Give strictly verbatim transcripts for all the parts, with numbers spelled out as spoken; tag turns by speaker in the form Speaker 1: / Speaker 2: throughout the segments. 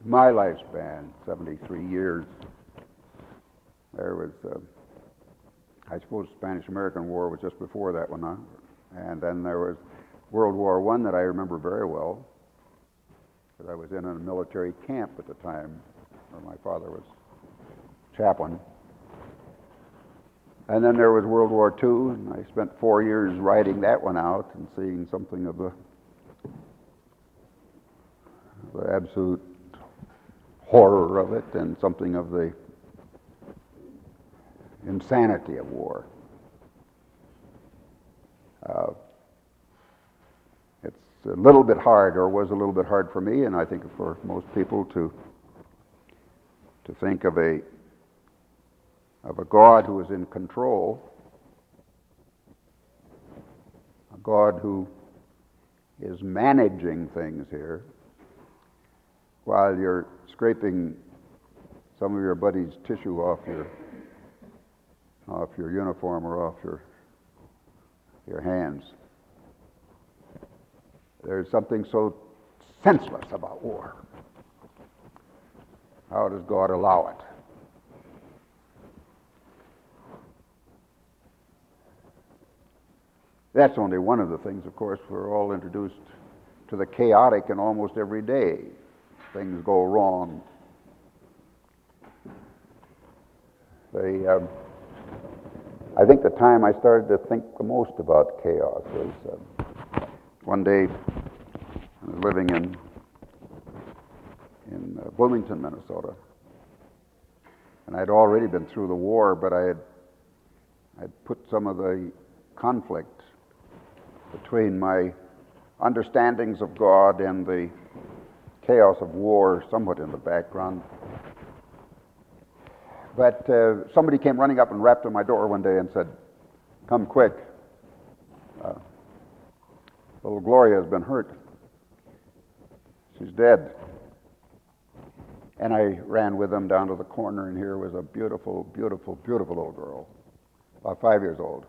Speaker 1: my lifespan, seventy-three years, there was, uh, I suppose, the Spanish-American War was just before that one, huh? And then there was World War One that I remember very well, because I was in a military camp at the time where my father was chaplain. And then there was World War Two, and I spent four years writing that one out and seeing something of the, the absolute horror of it and something of the insanity of war. Uh, it's a little bit hard, or was a little bit hard for me, and I think for most people, to to think of a of a God who is in control, a God who is managing things here, while you're scraping some of your buddy's tissue off your off your uniform or off your your hands. There's something so senseless about war. How does God allow it? That's only one of the things, of course. We're all introduced to the chaotic in almost every day. Things go wrong. They, um, I think the time I started to think the most about chaos was uh, one day I was living in in uh, Bloomington, Minnesota, and I'd already been through the war, but I had I'd put some of the conflict between my understandings of God and the chaos of war somewhat in the background. But uh, somebody came running up and rapped on my door one day and said, "Come quick. Uh, little Gloria has been hurt. She's dead." And I ran with them down to the corner, and here was a beautiful, beautiful, beautiful little girl, about five years old.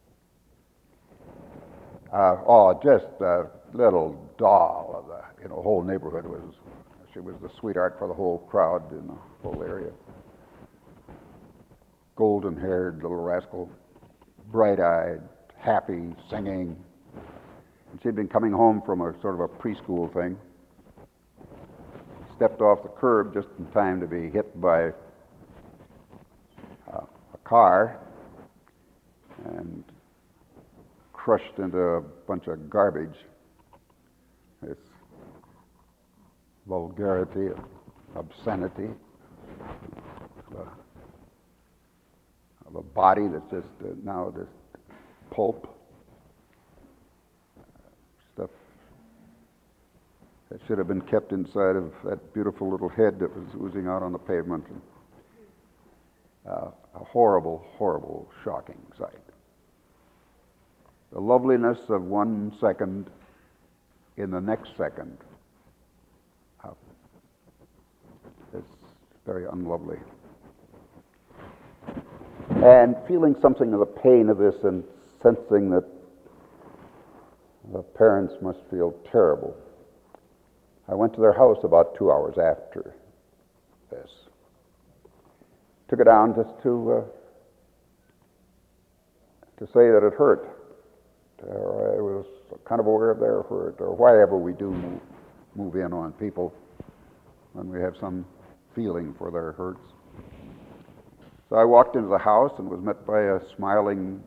Speaker 1: Uh, oh, just a little doll of the you know whole neighborhood. Was she was the sweetheart for the whole crowd in the whole area. Golden-haired little rascal, bright-eyed, happy, singing. And she'd been coming home from a sort of a preschool thing. Stepped off the curb just in time to be hit by uh, a car and crushed into a bunch of garbage. This vulgarity, obscenity, of a, of a body that's just uh, now this pulp, stuff that should have been kept inside of that beautiful little head that was oozing out on the pavement. And, uh, a horrible, horrible, shocking sight. The loveliness of one second in the next second. Uh, it's very unlovely. And feeling something of the pain of this and sensing that the parents must feel terrible, I went to their house about two hours after this. Took it down just to uh, to say that it hurt. Or I was kind of aware of their hurt, or whatever we do move, move in on people when we have some feeling for their hurts. So I walked into the house and was met by a smiling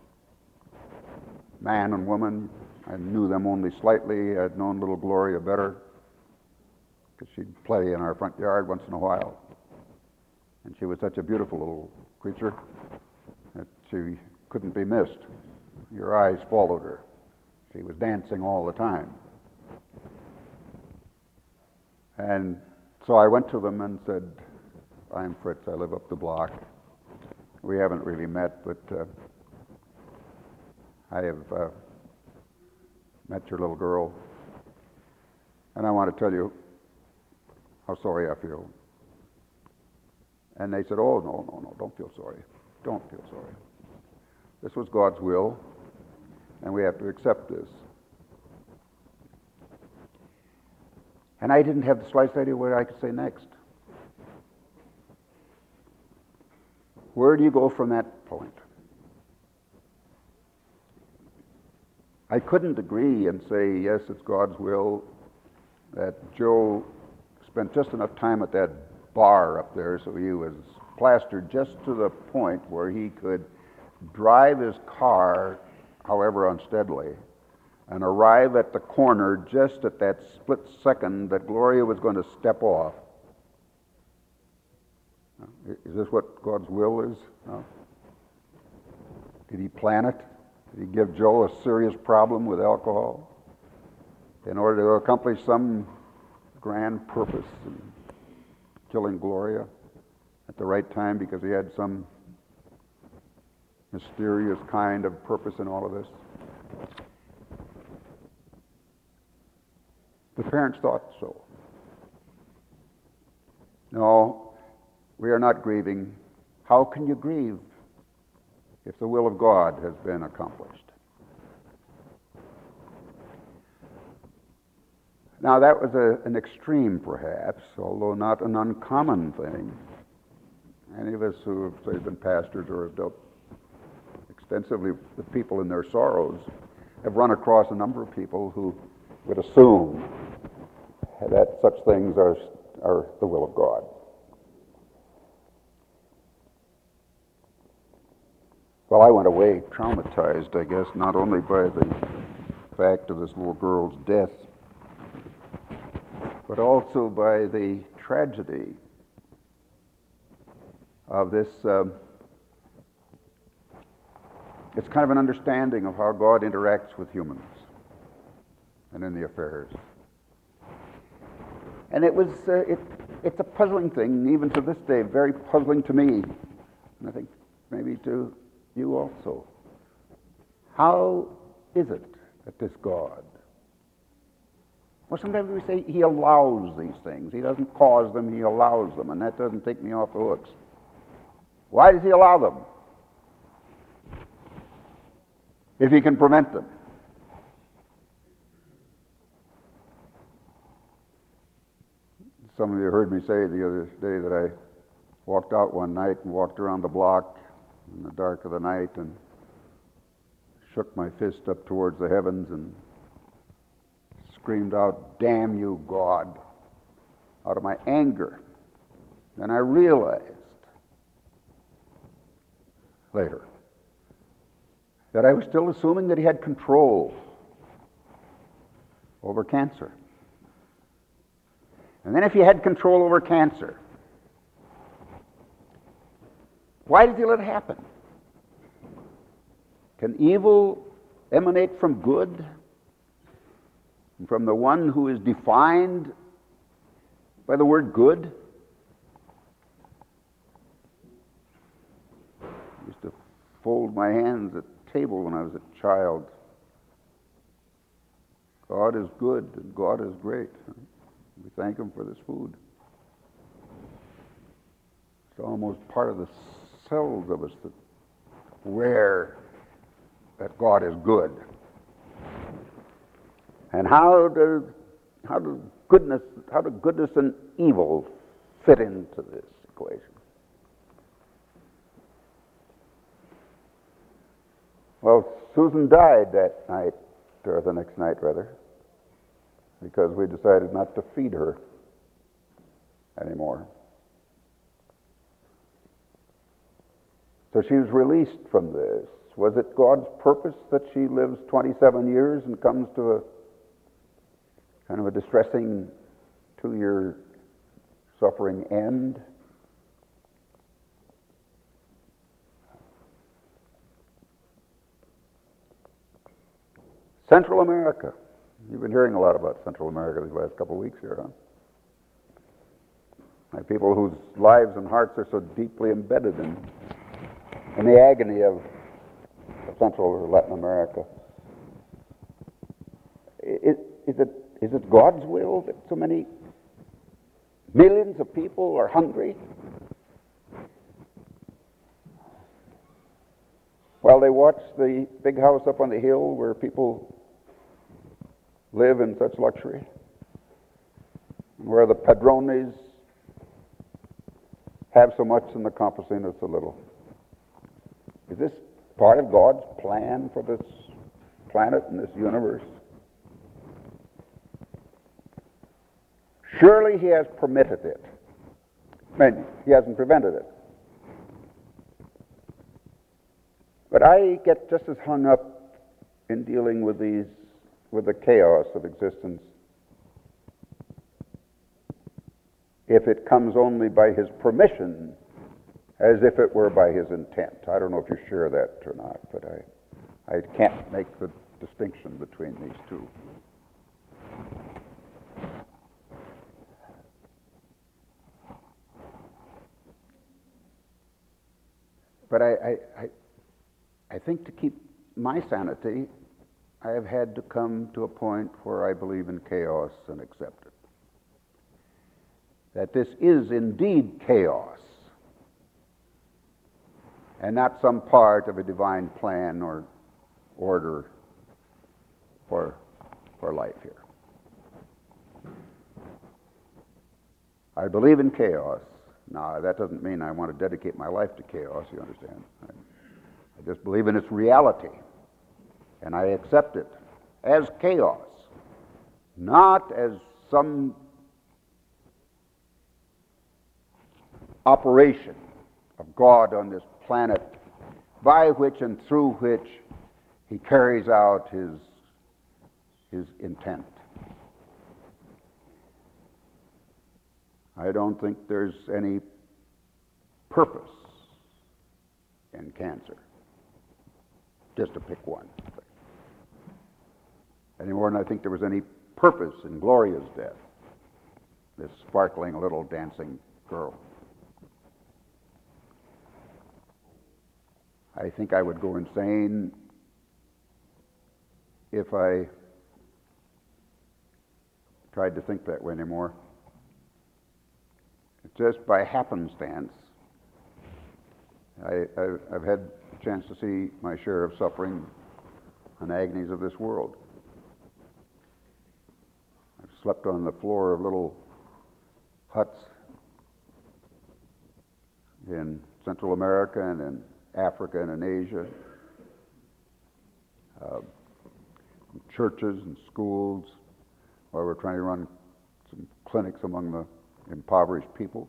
Speaker 1: man and woman. I knew them only slightly. I'd known little Gloria better, because she'd play in our front yard once in a while. And she was such a beautiful little creature that she couldn't be missed. Your eyes followed her. She was dancing all the time. And so I went to them and said, "I'm Fritz, I live up the block. We haven't really met, but uh, I have uh, met your little girl, and I want to tell you how sorry I feel." And they said, "Oh, no, no, no, don't feel sorry. Don't feel sorry. This was God's will, and we have to accept this." And I didn't have the slightest idea what I could say next. Where do you go from that point? I couldn't agree and say, yes, it's God's will that Joe spent just enough time at that bar up there so he was plastered just to the point where he could drive his car, however unsteadily, and arrive at the corner just at that split second that Gloria was going to step off. Is this what God's will is? No. Did he plan it? Did he give Joe a serious problem with alcohol in order to accomplish some grand purpose in killing Gloria at the right time because he had some mysterious kind of purpose in all of this? The parents thought so. No, we are not grieving. How can you grieve if the will of God has been accomplished? Now, that was a, an extreme, perhaps, although not an uncommon thing. Any of us who have, say, been pastors or have dealt extensively with people in their sorrows have run across a number of people who would assume that such things are, are the will of God. Well, I went away traumatized, I guess, not only by the fact of this little girl's death, but also by the tragedy of this. Um, it's kind of an understanding of how God interacts with humans and in the affairs. And it was, uh, it, it's a puzzling thing, even to this day, very puzzling to me, and I think maybe to you also. How is it that this God, well, sometimes we say he allows these things. He doesn't cause them, he allows them, and that doesn't take me off the hooks. Why does he allow them? If he can prevent them. Some of you heard me say the other day that I walked out one night and walked around the block in the dark of the night and shook my fist up towards the heavens and screamed out, "Damn you, God," out of my anger. And I realized later that I was still assuming that he had control over cancer. And then if he had control over cancer, why does he let it happen? Can evil emanate from good? And from the one who is defined by the word good? I used to fold my hands at the table when I was a child. God is good and God is great. We thank him for this food. It's almost part of the cells of us that wear that God is good. And how do how do goodness how do goodness and evil fit into this equation? Well, Susan died that night, or the next night rather, because we decided not to feed her anymore. So she was released from this. Was it God's purpose that she lives twenty-seven years and comes to a kind of a distressing two-year suffering end? Central America. You've been hearing a lot about Central America these last couple of weeks here, huh? By people whose lives and hearts are so deeply embedded in, in the agony of Central or Latin America. Is, is, it, is it God's will that so many millions of people are hungry? While they watch the big house up on the hill where people live in such luxury? where the Padrones have so much and the Campesinos so little. Is this part of God's plan for this planet and this universe? Surely he has permitted it. I mean, he hasn't prevented it. But I get just as hung up in dealing with these, with the chaos of existence, if it comes only by his permission, as if it were by his intent. I don't know if you share that or not, but I, I can't make the distinction between these two. But I, I, I, I think to keep my sanity, I have had to come to a point where I believe in chaos and accept it. That this is indeed chaos, and not some part of a divine plan or order for, for life here. I believe in chaos. Now, that doesn't mean I want to dedicate my life to chaos, you understand. I, I just believe in its reality, and I accept it as chaos, not as some operation of God on this planet by which and through which he carries out his, his intent. I don't think there's any purpose in cancer, just to pick one, any more than I think there was any purpose in Gloria's death, this sparkling little dancing girl. I think I would go insane if I tried to think that way anymore. Just by happenstance, I, I, I've had a chance to see my share of suffering and agonies of this world. I've slept on the floor of little huts in Central America and in Africa and in Asia, uh, churches and schools, where we're trying to run some clinics among the impoverished people.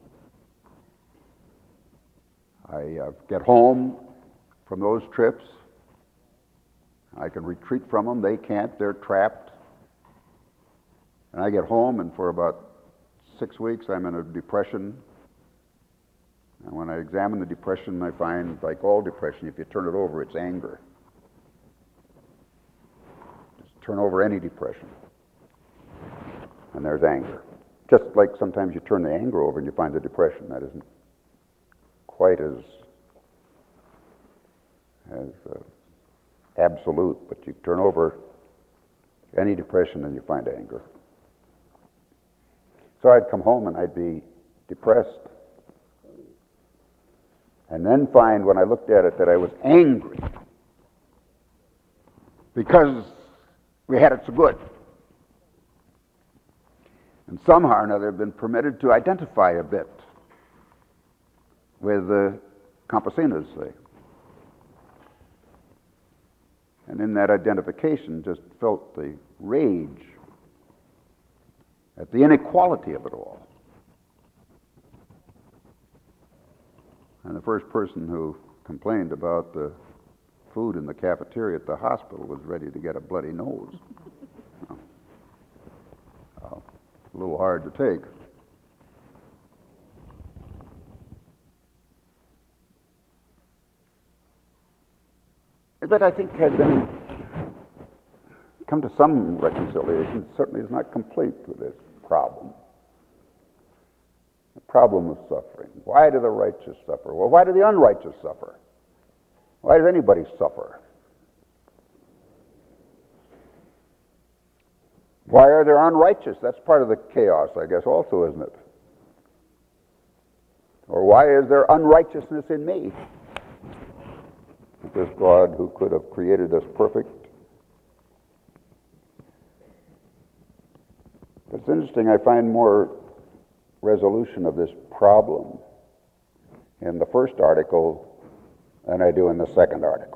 Speaker 1: I uh, get home from those trips. I can retreat from them. They can't. They're trapped. And I get home, and for about six weeks, I'm in a depression. And when I examine the depression, I find, like all depression, if you turn it over, it's anger. Just turn over any depression, and there's anger. Just like sometimes you turn the anger over and you find the depression. That isn't quite as as uh, absolute, but you turn over any depression and you find anger. So I'd come home and I'd be depressed, and then find when I looked at it that I was angry because we had it so good. And somehow or another have been permitted to identify a bit with the campesinos, say. And in that identification just felt the rage at the inequality of it all. And the first person who complained about the food in the cafeteria at the hospital was ready to get a bloody nose. uh, a little hard to take. But I think has been come to some reconciliation. It certainly is not complete with this problem. The problem of suffering. Why do the righteous suffer? Well, why do the unrighteous suffer? Why does anybody suffer? Why are there unrighteous? That's part of the chaos, I guess, also, isn't it? Or why is there unrighteousness in me? This God who could have created us perfect. It's interesting, I find more resolution of this problem in the first article than I do in the second article.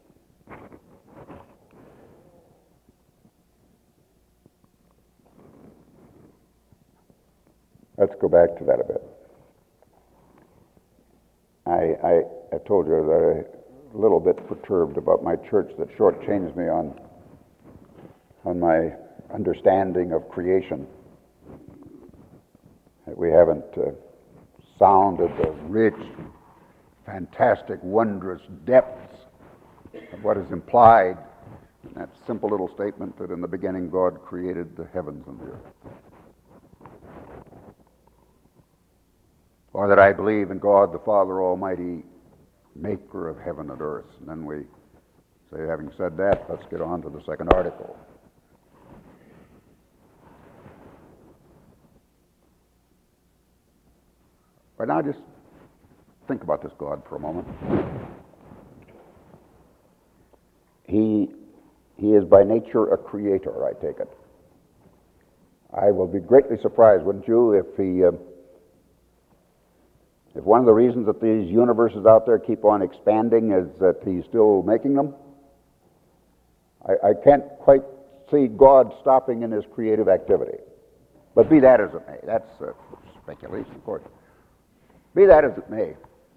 Speaker 1: Let's go back to that a bit. I, I, I told you that I'm a little bit perturbed about my church that shortchanged me on, on my understanding of creation. That we haven't uh, sounded the rich, fantastic, wondrous depths of what is implied in that simple little statement that in the beginning God created the heavens and the earth. Or that I believe in God the Father Almighty, maker of heaven and earth. And then we say, having said that, let's get on to the second article. But now just think about this God for a moment. He, he is by nature a creator, I take it. I will be greatly surprised, wouldn't you, if he... Uh, If one of the reasons that these universes out there keep on expanding is that he's still making them, I, I can't quite see God stopping in his creative activity. But be that as it may, that's uh, speculation, of course. Be that as it may,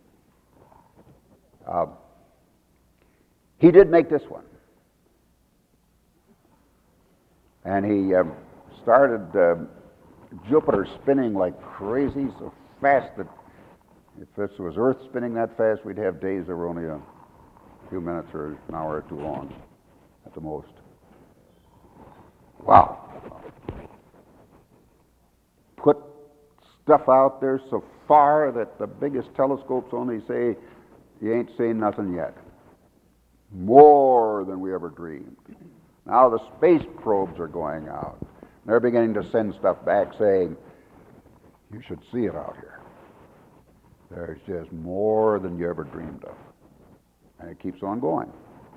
Speaker 1: uh, he did make this one. And he um, started uh, Jupiter spinning like crazy, so fast that if this was Earth spinning that fast, we'd have days that were only a few minutes or an hour or two long at the most. Wow. Put stuff out there so far that the biggest telescopes only say, you ain't seen nothing yet. More than we ever dreamed. Now the space probes are going out. They're beginning to send stuff back saying, you should see it out here. There's just more than you ever dreamed of. And it keeps on going.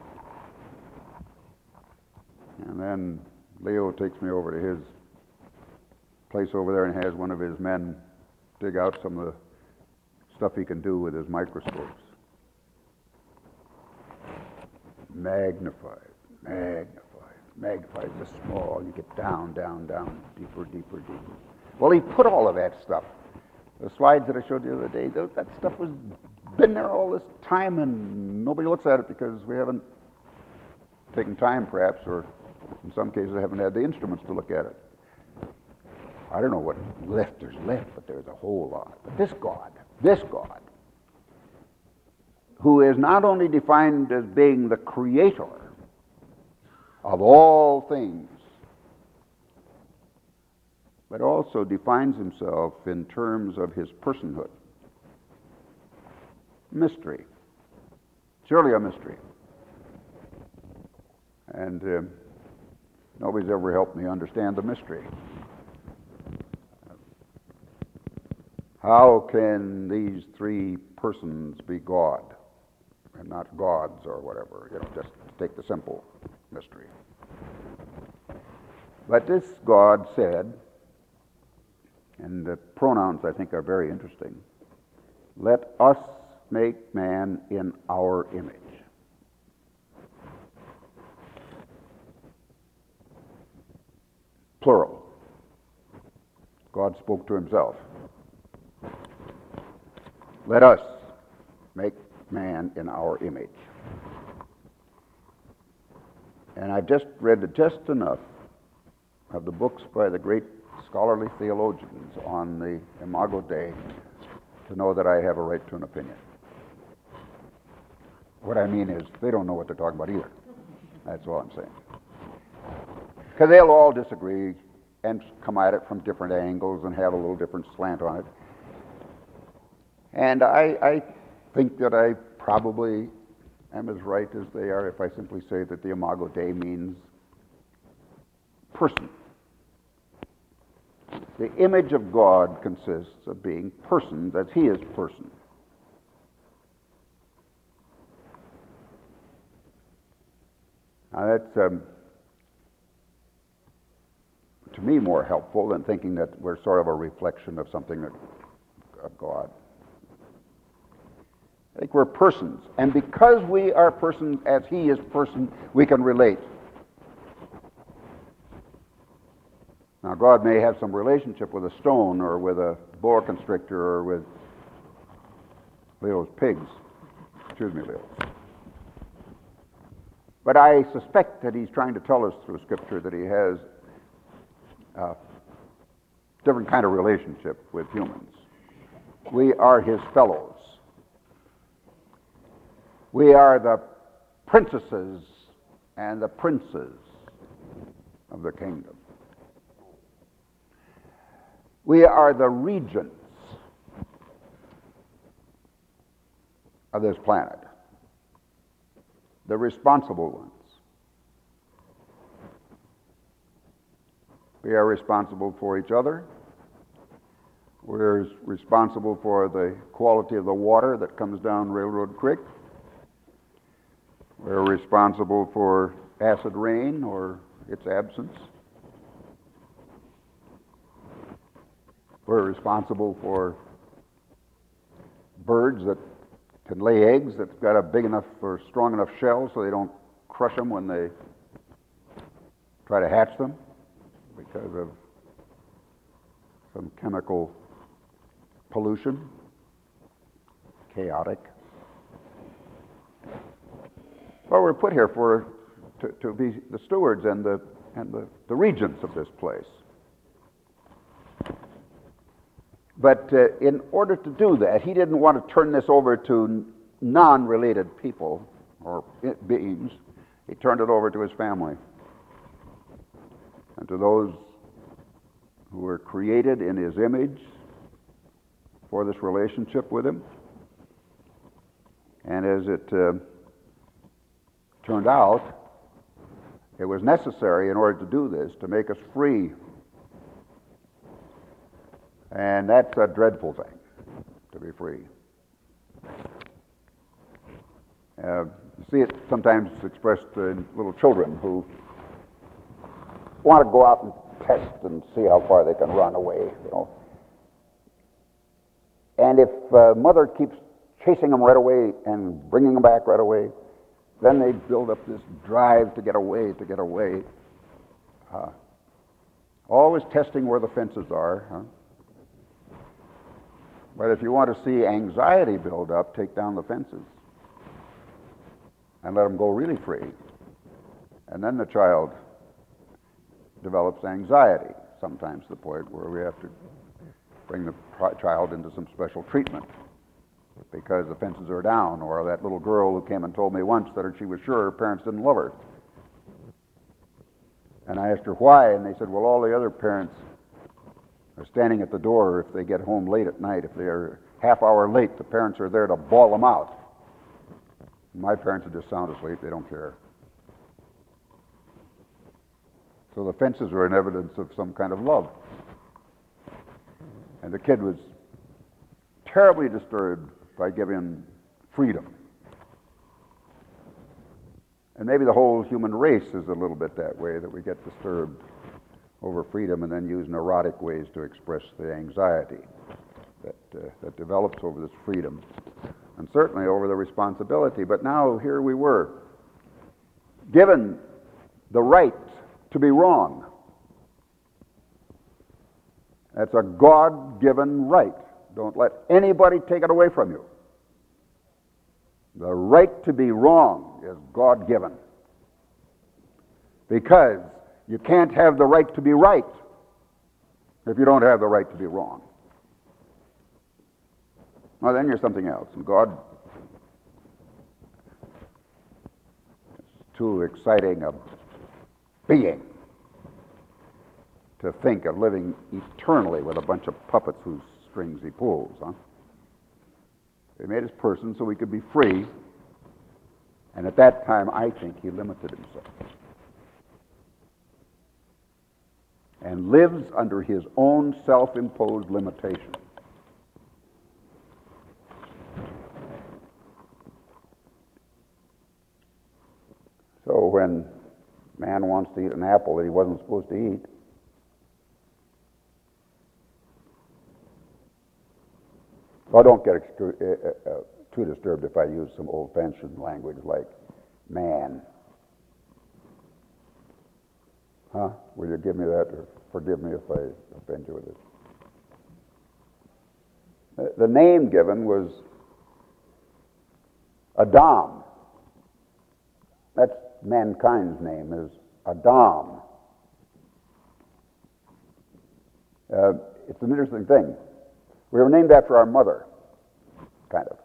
Speaker 1: And then Leo takes me over to his place over there and has one of his men dig out some of the stuff he can do with his microscopes. Magnified, magnified, magnified the small. You get down, down, down, deeper, deeper, deeper. Well, he put all of that stuff. The slides that I showed you the other day, that stuff was been there all this time, and nobody looks at it because we haven't taken time, perhaps, or in some cases haven't had the instruments to look at it. I don't know what left there's left, but there's a whole lot. But this God, this God, who is not only defined as being the creator of all things, but also defines himself in terms of his personhood. Mystery. Surely a mystery. And uh, nobody's ever helped me understand the mystery. How can these three persons be God and not gods or whatever? You know, just take the simple mystery. But this God said, and the pronouns, I think, are very interesting. Let us make man in our image. Plural. God spoke to himself. Let us make man in our image. And I just read just enough of the books by the great scholarly theologians on the Imago Dei to know that I have a right to an opinion. What I mean is, they don't know what they're talking about either. That's all I'm saying. Because they'll all disagree and come at it from different angles and have a little different slant on it. And I, I think that I probably am as right as they are if I simply say that the Imago Dei means person. The image of God consists of being persons as he is person. Now that's, um, to me, more helpful than thinking that we're sort of a reflection of something that, of God. I think we're persons, and because we are persons as He is person, we can relate. Now, God may have some relationship with a stone or with a boa constrictor or with Leo's pigs. Excuse me, Leo. But I suspect that He's trying to tell us through Scripture that He has a different kind of relationship with humans. We are His fellows. We are the princesses and the princes of the kingdom. We are the regents of this planet, the responsible ones. We are responsible for each other. We're responsible for the quality of the water that comes down Railroad Creek. We're responsible for acid rain or its absence. We're responsible for birds that can lay eggs that got a big enough or strong enough shell so they don't crush them when they try to hatch them because of some chemical pollution. Chaotic. Well, we're put here for to, to be the stewards and the and the, the regents of this place. But uh, in order to do that, He didn't want to turn this over to non-related people or beings. He turned it over to His family and to those who were created in His image for this relationship with Him. And as it uh, turned out, it was necessary in order to do this to make us free. And that's a dreadful thing, to be free. Uh, you see it sometimes expressed in little children who want to go out and test and see how far they can run away, you know. And if uh, mother keeps chasing them right away and bringing them back right away, then they build up this drive to get away, to get away. Uh, always testing where the fences are, huh? But if you want to see anxiety build up, take down the fences and let them go really free. And then the child develops anxiety, sometimes to the point where we have to bring the child into some special treatment because the fences are down. Or that little girl who came and told me once that she was sure her parents didn't love her. And I asked her why, and they said, well, all the other parents are standing at the door if they get home late at night. If they're half hour late, the parents are there to bawl them out. My parents are just sound asleep. They don't care. So the fences are an evidence of some kind of love. And the kid was terribly disturbed by giving freedom. And maybe the whole human race is a little bit that way, that we get disturbed over freedom and then use neurotic ways to express the anxiety that, uh, that develops over this freedom, and certainly over the responsibility. But now here we were, given the right to be wrong. That's a God-given right. Don't let anybody take it away from you. The right to be wrong is God-given. Because you can't have the right to be right if you don't have the right to be wrong. Well, then you're something else. And God, it's too exciting a being to think of living eternally with a bunch of puppets whose strings He pulls, huh? He made His person so He could be free. And at that time, I think He limited Himself. And lives under His own self-imposed limitation. So when man wants to eat an apple that he wasn't supposed to eat, Well, don't get extru- uh, uh, too disturbed if I use some old-fashioned language like man. Huh? Will you give me that, or forgive me if I offend you with it? Uh, The name given was Adam. That's mankind's name, is Adam. Uh, it's an interesting thing. We were named after our mother, kind of.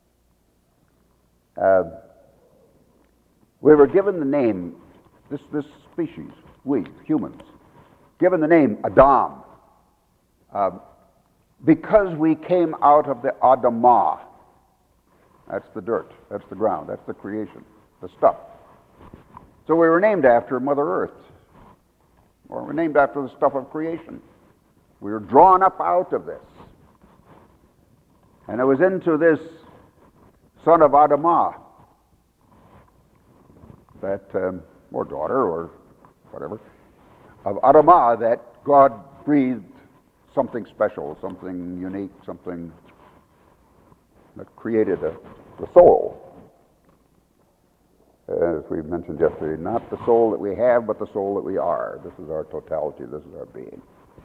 Speaker 1: Uh, we were given the name, this, this species, we, humans, given the name Adam, uh, because we came out of the Adamah. That's the dirt, that's the ground, that's the creation, the stuff. So we were named after Mother Earth, or we were named after the stuff of creation. We were drawn up out of this. And it was into this son of Adamah, that, um, or daughter, or whatever, of Adamah, that God breathed something special, something unique, something that created a, the soul. As we mentioned yesterday, not the soul that we have, but the soul that we are. This is our totality, this is our being.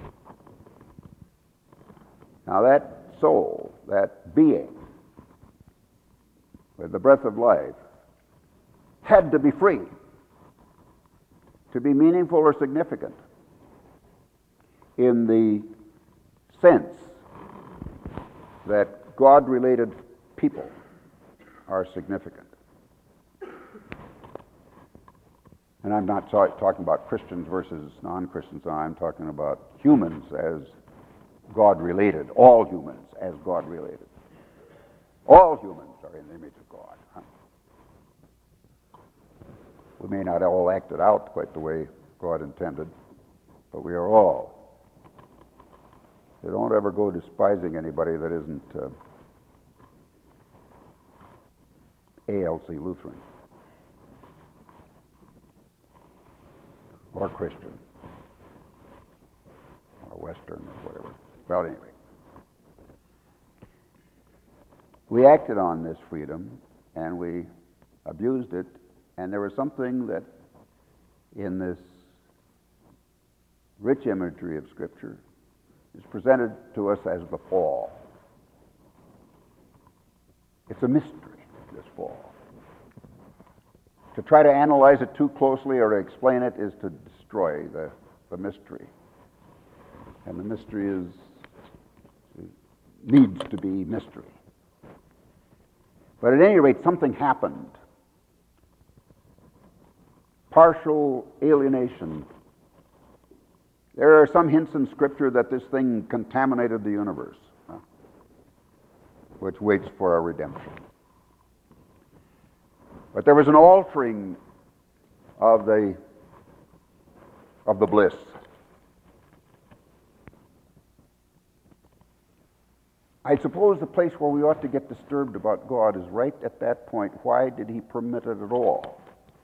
Speaker 1: Now that soul, that being, with the breath of life, had to be free to be meaningful or significant in the sense that God-related people are significant. And I'm not ta- talking about Christians versus non-Christians, I'm talking about humans as God-related, all humans as God-related. All humans are in the image of God. Huh? We may not all act it out quite the way God intended, but we are all. So don't ever go despising anybody that isn't uh, A L C Lutheran or Christian or Western or whatever. Well, anyway. We acted on this freedom and we abused it, and there was something that in this rich imagery of Scripture is presented to us as the fall. It's a mystery, this fall. To try to analyze it too closely or to explain it is to destroy the, the mystery. And the mystery is, is needs to be mystery. But at any rate, something happened. Partial alienation. There are some hints in Scripture that this thing contaminated the universe, huh, which waits for our redemption. But there was an altering of the of the bliss. I suppose the place where we ought to get disturbed about God is right at that point. Why did he permit it at all?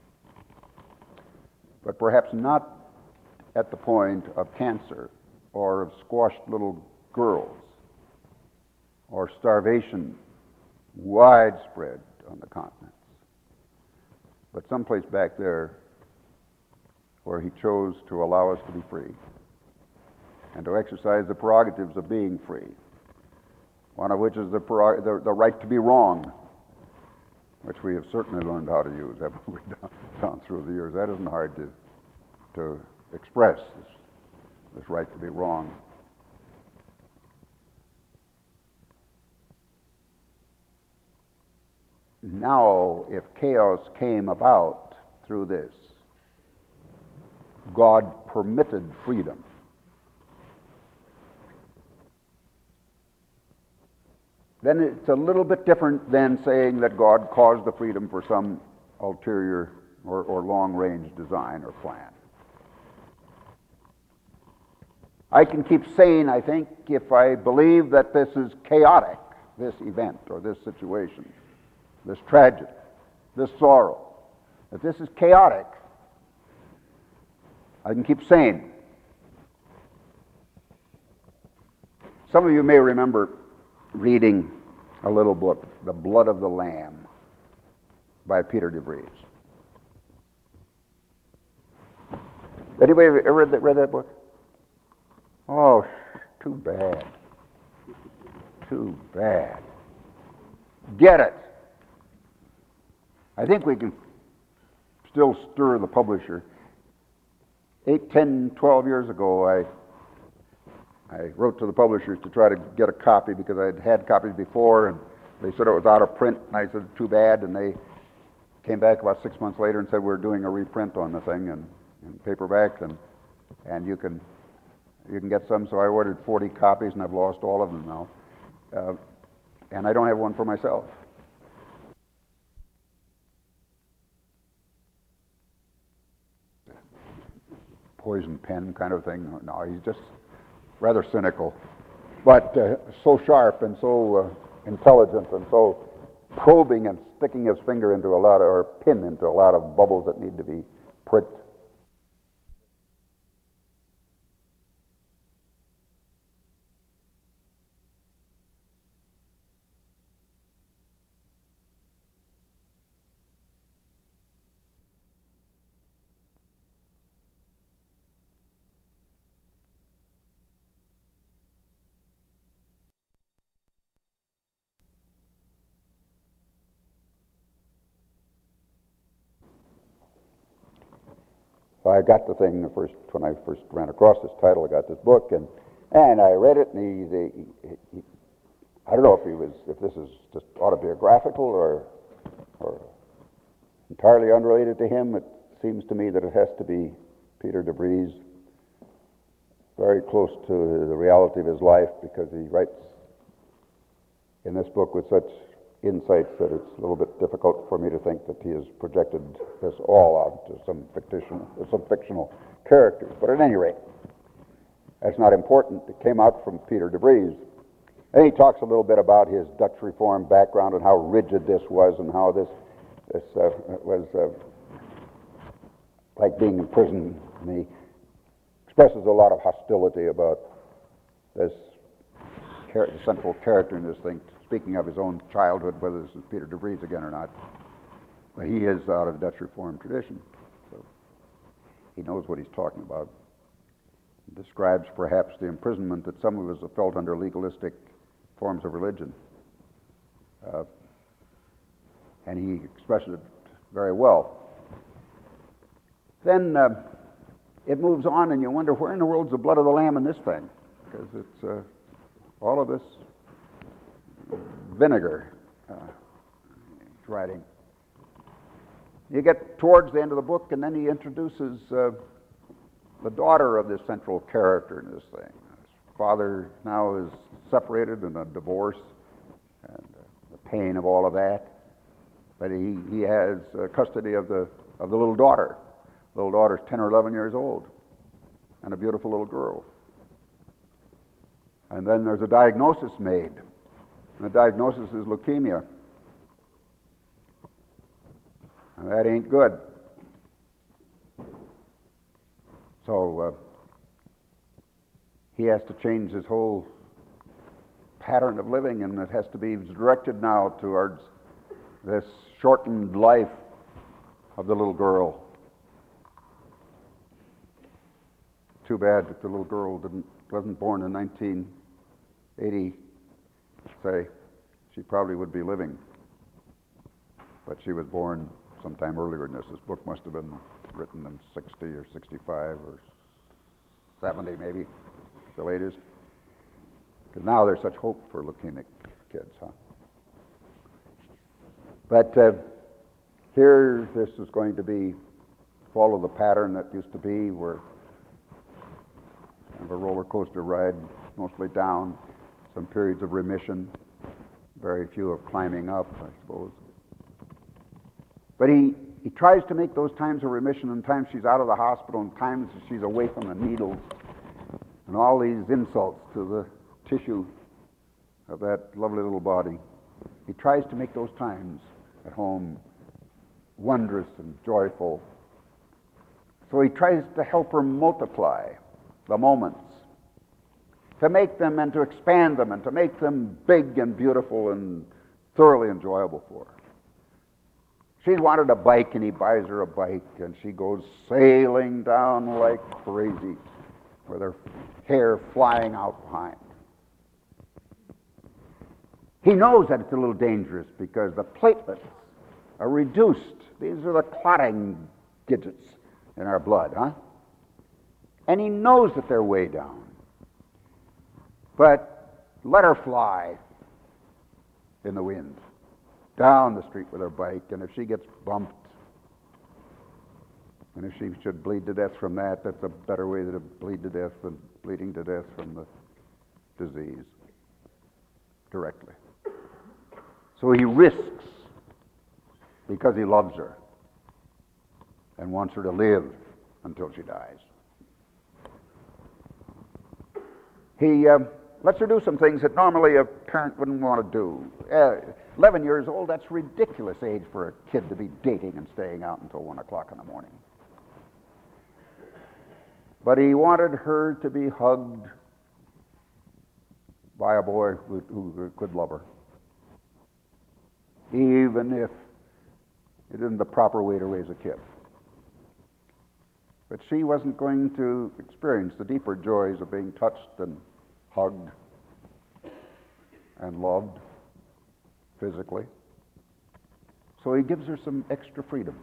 Speaker 1: But perhaps not at the point of cancer or of squashed little girls or starvation widespread on the continents, but someplace back there where he chose to allow us to be free and to exercise the prerogatives of being free, one of which is the, the, the right to be wrong, which we have certainly learned how to use, haven't we, down, down through the years. That isn't hard to, to express, this, this right to be wrong. Now, if chaos came about through this, God permitted freedom. Then it's a little bit different than saying that God caused the freedom for some ulterior or, or long-range design or plan. I can keep sane, I think, if I believe that this is chaotic, this event or this situation, this tragedy, this sorrow, that this is chaotic. I can keep sane. Some of you may remember reading a little book, The Blood of the Lamb by Peter DeVries. Anybody ever read that, read that book? Oh, too bad. Too bad. Get it. I think we can still stir the publisher. Eight, ten, twelve years ago, I I wrote to the publishers to try to get a copy because I had had copies before, and they said it was out of print, and I said, too bad, and they came back about six months later and said, we're doing a reprint on the thing, and, and paperbacks, and and you can you can get some, so I ordered forty copies, and I've lost all of them now. Uh, and I don't have one for myself. Poison pen kind of thing. No, he's just rather cynical, but uh, so sharp and so uh, intelligent and so probing and sticking his finger into a lot of, or pin into a lot of bubbles that need to be pricked. So I got the thing the first when I first ran across this title. I got this book, and and I read it, and he, he, he I don't know if he was if this is just autobiographical or or entirely unrelated to him. It seems to me that it has to be Peter DeVries, very close to the reality of his life, because he writes in this book with such insights that it's a little bit difficult for me to think that he has projected this all out to some fictional, some fictional characters. But at any rate, that's not important. It came out from Peter DeVries. And he talks a little bit about his Dutch Reform background and how rigid this was, and how this this uh, was uh, like being in prison. And he expresses a lot of hostility about this char- the central character in this thing. Speaking of his own childhood, whether this is Peter DeVries again or not, but he is out of the Dutch Reform tradition, so he knows what he's talking about. He describes perhaps the imprisonment that some of us have felt under legalistic forms of religion, uh, and he expresses it very well. Then uh, it moves on, and you wonder, where in the world's the blood of the Lamb in this thing? Because it's uh, all of this vinegar uh, writing. You get towards the end of the book, and then he introduces uh, the daughter of this central character in this thing. His father now is separated in a divorce, and uh, the pain of all of that. But he, he has uh, custody of the of the little daughter. The little daughter's ten or eleven years old, and a beautiful little girl. And then there's a diagnosis made. And the diagnosis is leukemia. And that ain't good. So uh, he has to change his whole pattern of living, and it has to be directed now towards this shortened life of the little girl. Too bad that the little girl didn't wasn't born in nineteen eighty. Say, she probably would be living, but she was born sometime earlier than this. This book must have been written in sixty or sixty-five or seventy, maybe, the latest. Because now there's such hope for leukemic kids, huh? But uh, here, this is going to be follow the pattern that used to be, where kind of a roller coaster ride, mostly down. Some periods of remission, very few of climbing up, I suppose. But he, he tries to make those times of remission, and times she's out of the hospital, and times she's away from the needles, and all these insults to the tissue of that lovely little body. He tries to make those times at home wondrous and joyful. So he tries to help her multiply the moments. to make them and to expand them and to make them big and beautiful and thoroughly enjoyable for her. She's wanted a bike, and he buys her a bike, and she goes sailing down like crazy with her hair flying out behind. He knows that it's a little dangerous because the platelets are reduced. These are the clotting digits in our blood, huh? And he knows that they're way down. But let her fly in the wind down the street with her bike, and if she gets bumped, and if she should bleed to death from that, that's a better way to bleed to death than bleeding to death from the disease directly. So he risks because he loves her and wants her to live until she dies. He uh, lets her do some things that normally a parent wouldn't want to do. Uh, Eleven years old, that's ridiculous age for a kid to be dating and staying out until one o'clock in the morning. But he wanted her to be hugged by a boy who, who could love her, even if it isn't the proper way to raise a kid. But she wasn't going to experience the deeper joys of being touched and hugged and loved physically. So he gives her some extra freedom.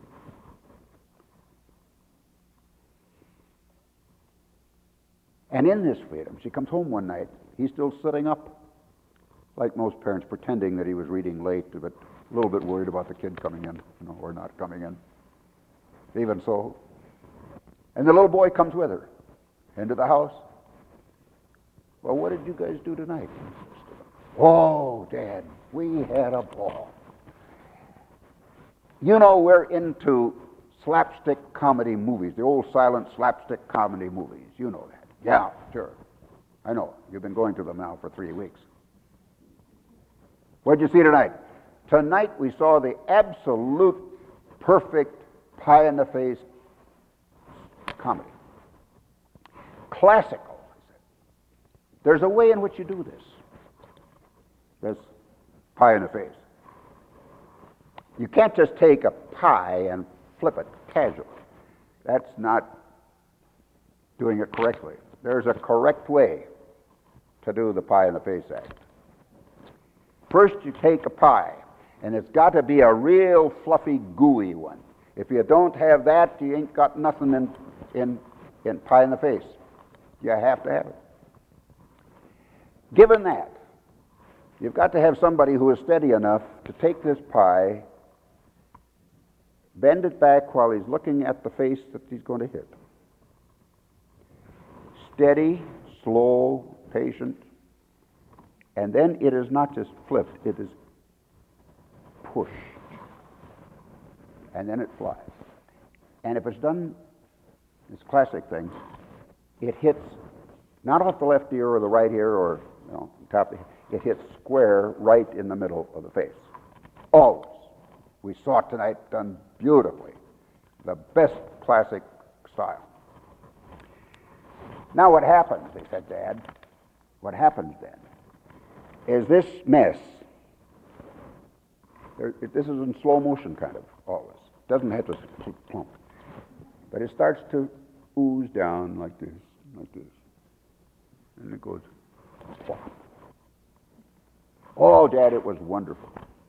Speaker 1: And in this freedom, she comes home one night. He's still sitting up, like most parents, pretending that he was reading late, but a little bit worried about the kid coming in, you know, or not coming in. Even so. And the little boy comes with her into the house. Well, what did you guys do tonight? Oh, Dad, we had a ball. You know, we're into slapstick comedy movies, the old silent slapstick comedy movies. You know that. Yeah, sure. I know. You've been going to them now for three weeks. What'd you see tonight? Tonight we saw the absolute perfect pie-in-the-face comedy. Classical, I said. There's a way in which you do this. This pie in the face. You can't just take a pie and flip it casually. That's not doing it correctly. There's a correct way to do the pie in the face act. First, you take a pie, and it's got to be a real fluffy, gooey one. If you don't have that, you ain't got nothing in, in, in pie in the face. You have to have it. Given that, you've got to have somebody who is steady enough to take this pie, bend it back while he's looking at the face that he's going to hit. Steady, slow, patient. And then it is not just flipped, it is pushed. And then it flies. And if it's done, this classic thing, it hits not off the left ear or the right ear or, you know, top of the, it hits square right in the middle of the face. Always. We saw it tonight done beautifully. The best classic style. Now what happens, they said, Dad, what happens then is this mess, there, it, this is in slow motion kind of always. Doesn't have to plump. But it starts to ooze down like this, like this. And it goes, plop. Oh, Dad, it was wonderful.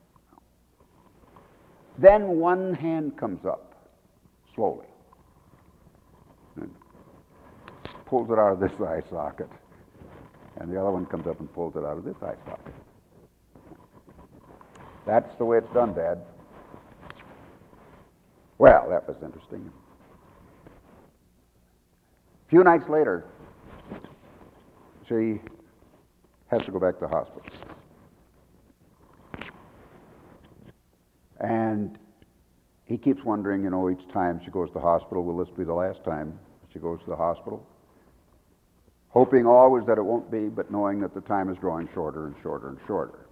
Speaker 1: Then one hand comes up, slowly, and pulls it out of this eye socket. And the other one comes up and pulls it out of this eye socket. That's the way it's done, Dad. Well, that was interesting. A few nights later, she has to go back to the hospital. And he keeps wondering, you know, each time she goes to the hospital, will this be the last time she goes to the hospital? Hoping always that it won't be, but knowing that the time is growing shorter and shorter and shorter.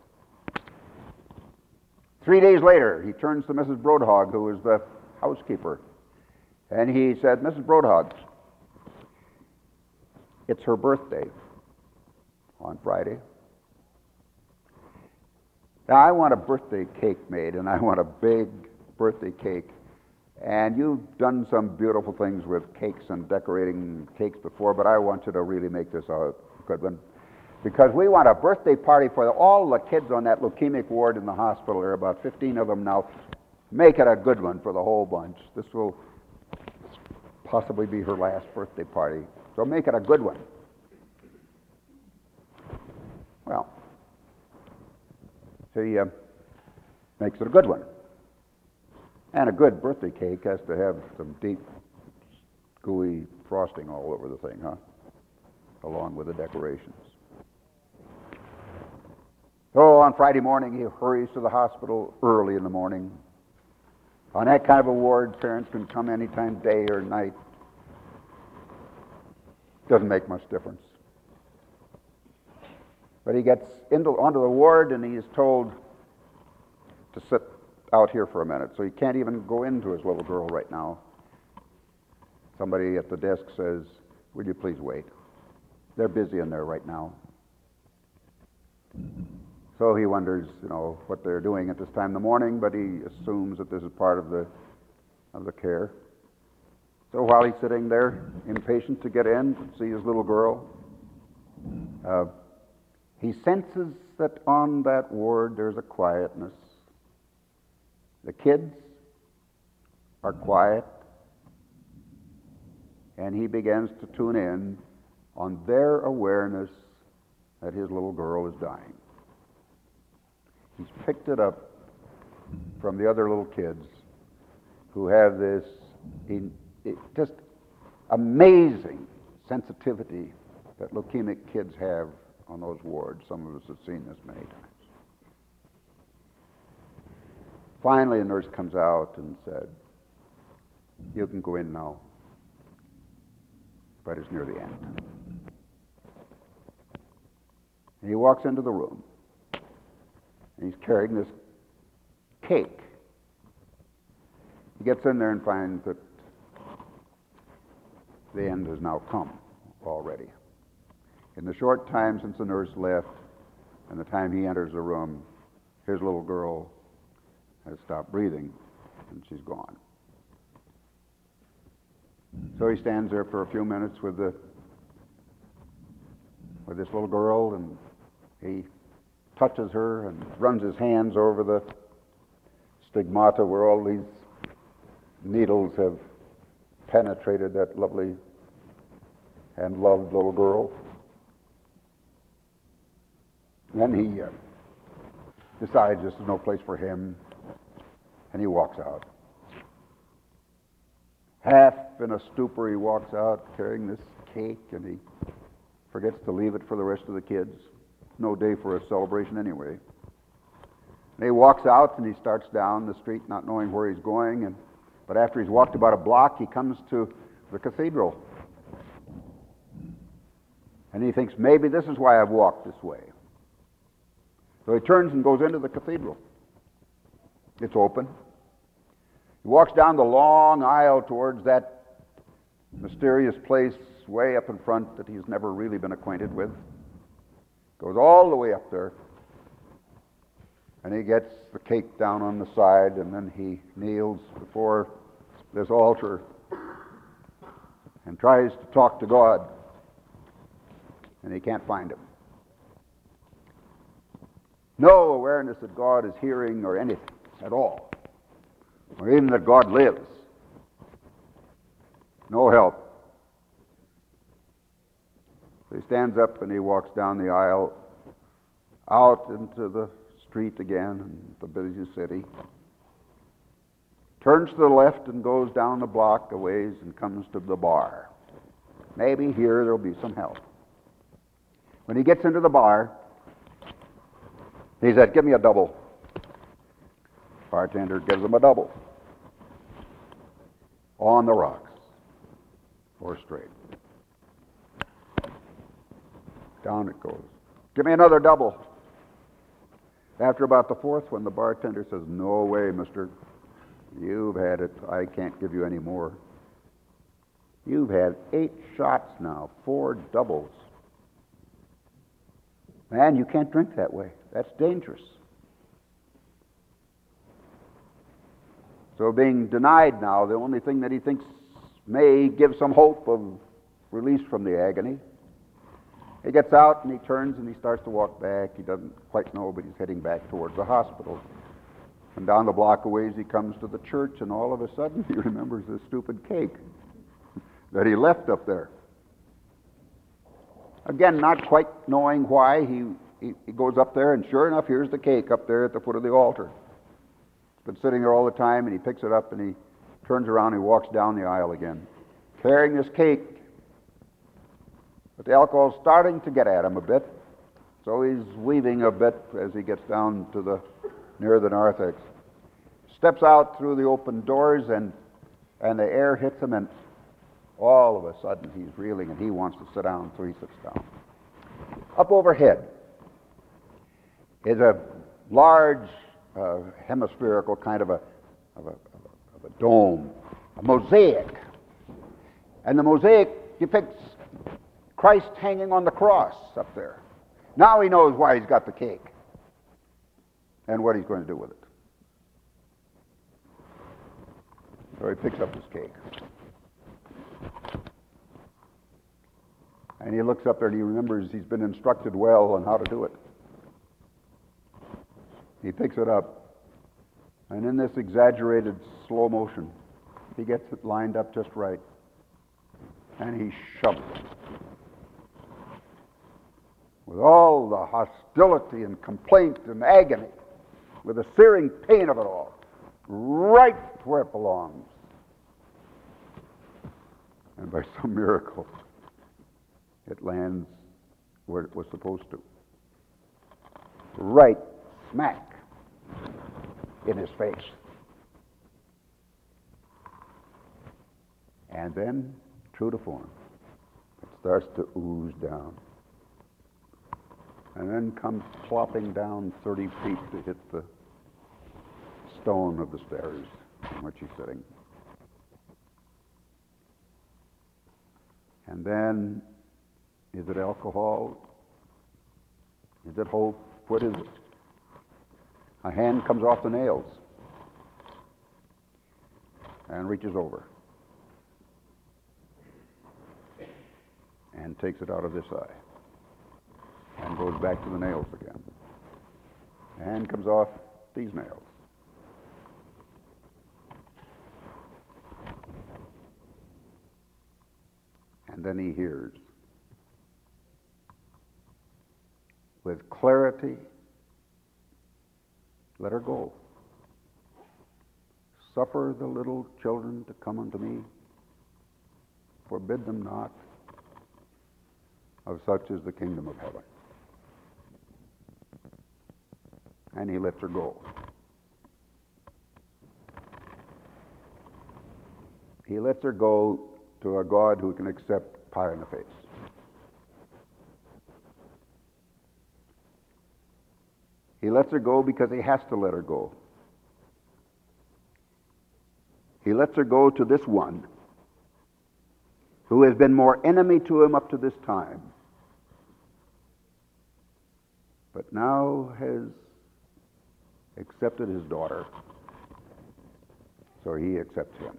Speaker 1: Three days later, he turns to Missus Broadhog, who is the housekeeper, and he said, Missus Broadhog, it's her birthday. on Friday. Now, I want a birthday cake made, and I want a big birthday cake. And you've done some beautiful things with cakes and decorating cakes before, but I want you to really make this a good one. Because we want a birthday party for all the kids on that leukemic ward in the hospital. There are about fifteen of them now. Make it a good one for the whole bunch. This will possibly be her last birthday party. So make it a good one. Well, she uh, makes it a good one. And a good birthday cake has to have some deep, gooey frosting all over the thing, huh? Along with the decorations. So on Friday morning, he hurries to the hospital early in the morning. On that kind of a ward, parents can come anytime, day or night. Doesn't make much difference. But he gets into, onto the ward, and he is told to sit out here for a minute. So he can't even go into his little girl right now. Somebody at the desk says, "Will you please wait? They're busy in there right now." So he wonders, you know, what they're doing at this time in the morning, but he assumes that this is part of the of the care. So while he's sitting there, impatient to get in, to see his little girl, uh, he senses that on that ward there's a quietness. The kids are quiet, and he begins to tune in on their awareness that his little girl is dying. He's picked it up from the other little kids who have this in, it, just amazing sensitivity that leukemic kids have on those wards. Some of us have seen this many times. Finally, a nurse comes out and said, "You can go in now," but it's near the end. And he walks into the room, and he's carrying this cake. He gets in there and finds that the end has now come already. In the short time since the nurse left and the time he enters the room, his little girl has stopped breathing, and she's gone. So he stands there for a few minutes with the with this little girl, and he touches her and runs his hands over the stigmata where all these needles have penetrated that lovely and loved little girl. Then he uh, decides this is no place for him, and he walks out. Half in a stupor, he walks out carrying this cake, and he forgets to leave it for the rest of the kids. No day for a celebration anyway. And he walks out, and he starts down the street not knowing where he's going, and but after he's walked about a block, he comes to the cathedral. And he thinks, maybe this is why I've walked this way. So he turns and goes into the cathedral. It's open. He walks down the long aisle towards that mysterious place way up in front that he's never really been acquainted with. Goes all the way up there. And he gets the cake down on the side, and then he kneels before this altar and tries to talk to God. And he can't find him. No awareness that God is hearing or anything at all, or even that God lives. No help. So he stands up and he walks down the aisle, out into the street again in the busy city, turns to the left and goes down the block a ways and comes to the bar. Maybe here there'll be some help. When he gets into the bar, he said, "Give me a double." Bartender gives him a double. On the rocks. Or straight. Down it goes. "Give me another double." After about the fourth one, the bartender says, "No way, mister. You've had it. I can't give you any more. You've had eight shots now, four doubles. Man, you can't drink that way. That's dangerous. So being denied now, the only thing that he thinks may give some hope of release from the agony, he gets out and he turns and he starts to walk back. He doesn't quite know, but he's heading back towards the hospital. And down the block a ways he comes to the church, and all of a sudden he remembers the stupid cake that he left up there. Again, not quite knowing why, he, he, he goes up there, and sure enough, here's the cake up there at the foot of the altar. It's been sitting there all the time, and he picks it up, and he turns around and he walks down the aisle again, carrying this cake. But the alcohol's starting to get at him a bit, so he's weaving a bit as he gets down to the near the narthex. Steps out through the open doors, and and the air hits him, and all of a sudden he's reeling, and he wants to sit down, so he sits down. Up overhead is a large uh, hemispherical kind of a, of, a, of, a, of a dome, a mosaic. And the mosaic depicts Christ hanging on the cross up there. Now he knows why he's got the cake and what he's going to do with it. So he picks up his cake. And he looks up there and he remembers he's been instructed well on how to do it. He picks it up, and in this exaggerated slow motion, he gets it lined up just right, and he shoves it. With all the hostility and complaint and agony, with the searing pain of it all, right where it belongs. And by some miracle, it lands where it was supposed to. Right smack in his face. And then, true to form, it starts to ooze down. And then comes plopping down thirty feet to hit the stone of the stairs on which he's sitting. And then, is it alcohol? Is it hope? What is it? A hand comes off the nails and reaches over and takes it out of this eye and goes back to the nails again. A hand comes off these nails. And then he hears with clarity, let her go. Suffer the little children to come unto me. Forbid them not. Of such is the kingdom of heaven. And he lets her go. He lets her go to a God who can accept pie in the face. He lets her go because he has to let her go. He lets her go to this one who has been more enemy to him up to this time, but now has accepted his daughter, so he accepts him.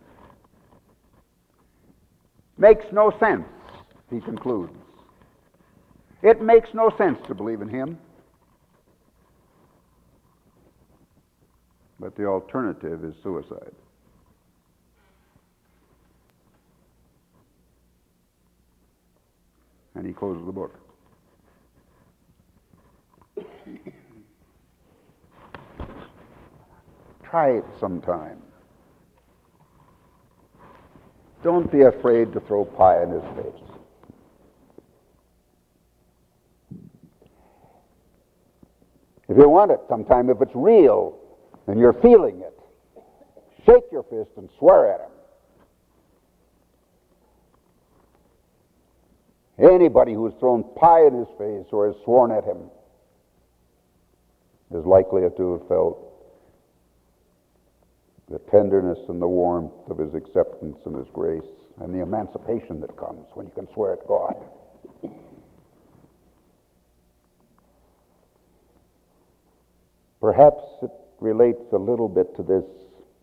Speaker 1: Makes no sense, he concludes. It makes no sense to believe in him. But the alternative is suicide. And he closes the book. Try it sometime. Don't be afraid to throw pie in his face. If you want it sometime, if it's real, and you're feeling it, shake your fist and swear at him. Anybody who's thrown pie in his face or has sworn at him is likely to have felt the tenderness and the warmth of his acceptance and his grace and the emancipation that comes when you can swear at God. Perhaps it relates a little bit to this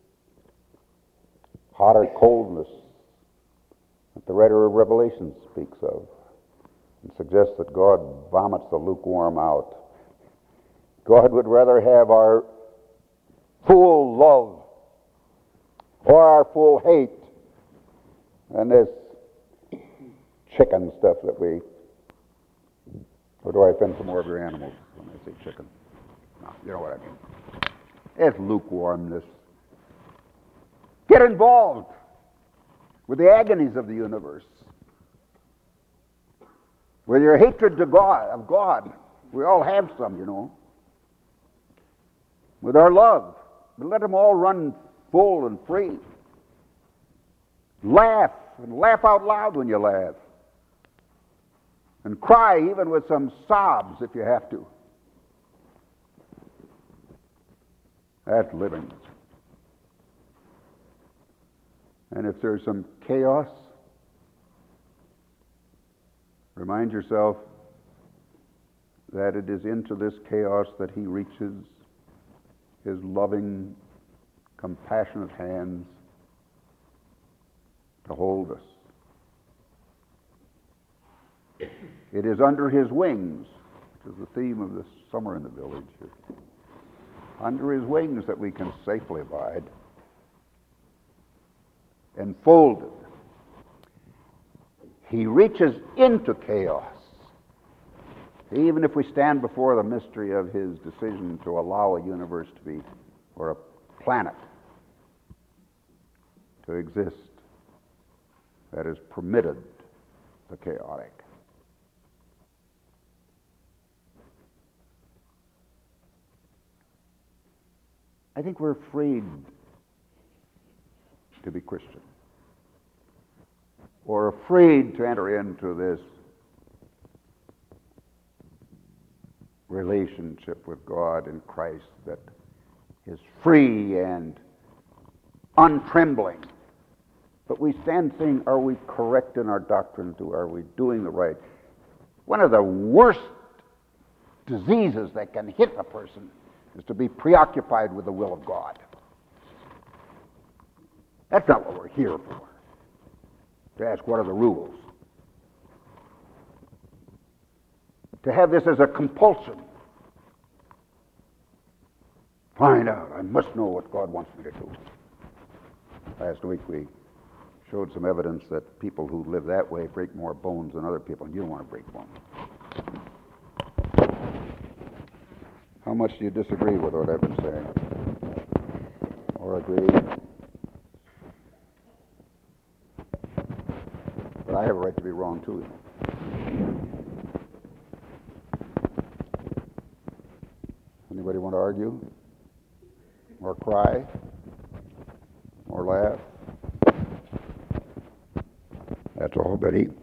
Speaker 1: hot or coldness that the writer of Revelation speaks of, and suggests that God vomits the lukewarm out. God would rather have our full love or our full hate than this chicken stuff that we... Or do I offend some more of your animals when I say chicken? No, you know what I mean. It's lukewarmness. Get involved with the agonies of the universe, with your hatred to God, of God. We all have some, you know. With our love. But let them all run full and free. Laugh, and laugh out loud when you laugh. And cry even with some sobs if you have to. That's living. And if there's some chaos, remind yourself that it is into this chaos that he reaches his loving, compassionate hands to hold us. It is under his wings, which is the theme of this summer in the village here. Under his wings that we can safely abide. Enfolded. He reaches into chaos. Even if we stand before the mystery of his decision to allow a universe to be, or a planet to exist that has permitted the chaotic. I think we're afraid to be Christian, or afraid to enter into this relationship with God in Christ that is free and untrembling. But we stand saying, are we correct in our doctrine? Are we doing the right? One of the worst diseases that can hit a person is to be preoccupied with the will of God. That's not what we're here for. To ask what are the rules. To have this as a compulsion. Find out. I must know what God wants me to do. Last week we showed some evidence that people who live that way break more bones than other people, and you don't want to break bones. How much do you disagree with what I've been saying? Or agree? But I have a right to be wrong too. Anybody want to argue? Or cry? Or laugh? That's all, Betty.